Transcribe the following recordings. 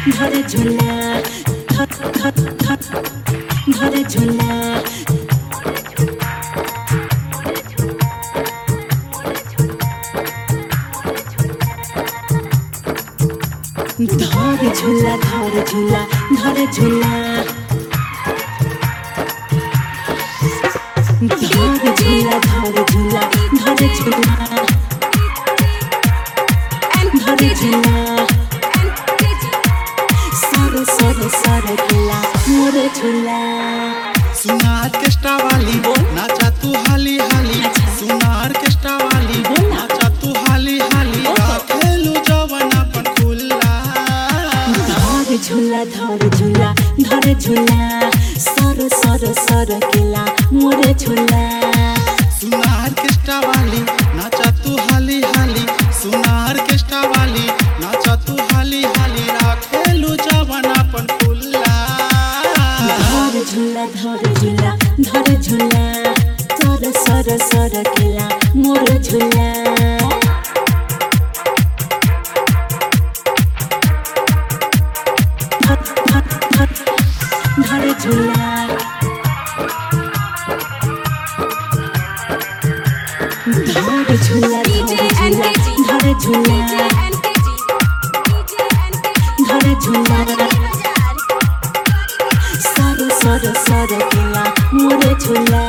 धरे झूला धरे झूला धरे झूला धरे झूला धरे झूला धरे झूला धरे झूला धरे झूला धरे झूला सारे सारे सारे झूला मोरे झूला सुनार केस्टा वाली नाचा तू हाली हाली सुनार केस्टा वाली नाचा तू हाली हाली खेलू जवान अपन खुला धरे झूला धरे झूला सर सर सर केला मोरे झूला सुनार केस्टा वाली नाचा तू हाली हाली सुनार केस्टा वाली नाचा तू हाली हाली खेलू जवान अपन खुला धरे झूला धरे झूला सर सर सर केला मोरे झूला धरे झूला धरे झूला धरे झूला धरे झूला सर सर सर केला मोरे झूला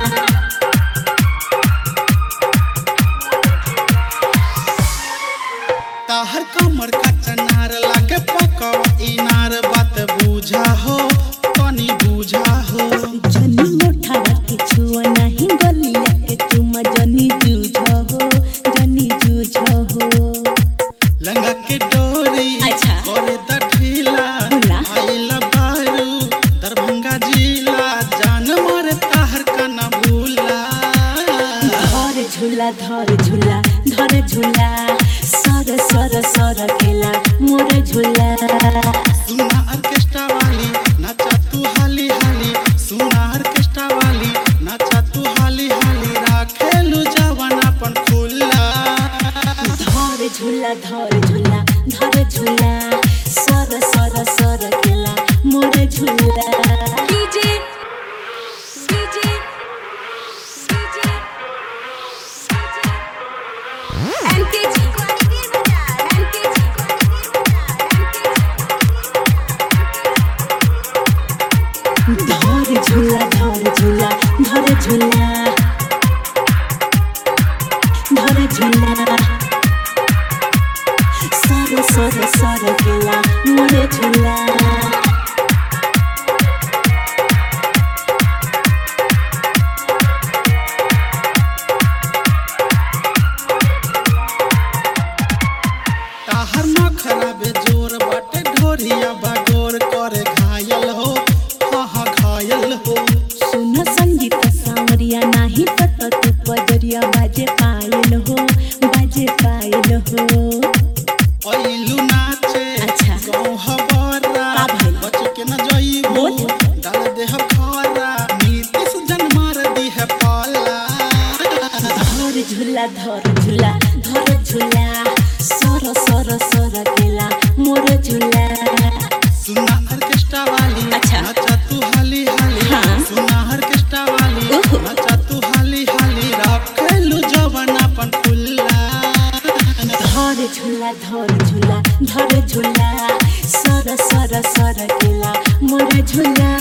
ताहर कमर का चनार लागे पकवा इनार बात बुझा हो तनी बुझा हो जनी मोठा के छुआ नहीं गलिया के तुम जनी जूझो हो जनी जूझो हो लंगा के डोरी अच्छा। करे द ढीला बोला। आइला बारू दरभंगा जिला जान मारे ताहर का ना भूला धरे झूला धरे झूला सर सर सर केला मोरे झूला सुना ऑर्केस्ट्रा वाली नाचा तू हाली हाली सुना ऑर्केस्ट्रा वाली नाचा तू हाली हाली खेलू जवान अपन खुला धरे झूला धरे झूला सर सर सर केला मोरे झूला धरे झूला धरे झूला धरे झूला सर सर सर केला मोरे झूला ताहर ना खराबे जोर बाटे ढोरिया बागोर करे घायल हो हाँ घायल हो सुन संगीत सांवरिया नाही पता तू पजरिया बाजे पायल हो ओइलू नाचे अच्छा। गाँव हबरा का भइल? बच के न जइबू बोल। डाल दे खरा नीतीश जन मार दी है पाला धरे झूला धरे झूला सर सर सर केला मोरे झूला सुना ऑर्केस्ट्रा वाली अच्छा। नाचा तू हाली हाली हाँ। सुना ऑर्केस्ट्रा वाली ओहो। नाचा तू हाली हाली खेलू जवान अपन खुला धरे झूला धरे झूला सर सर सर केला मोरे झूला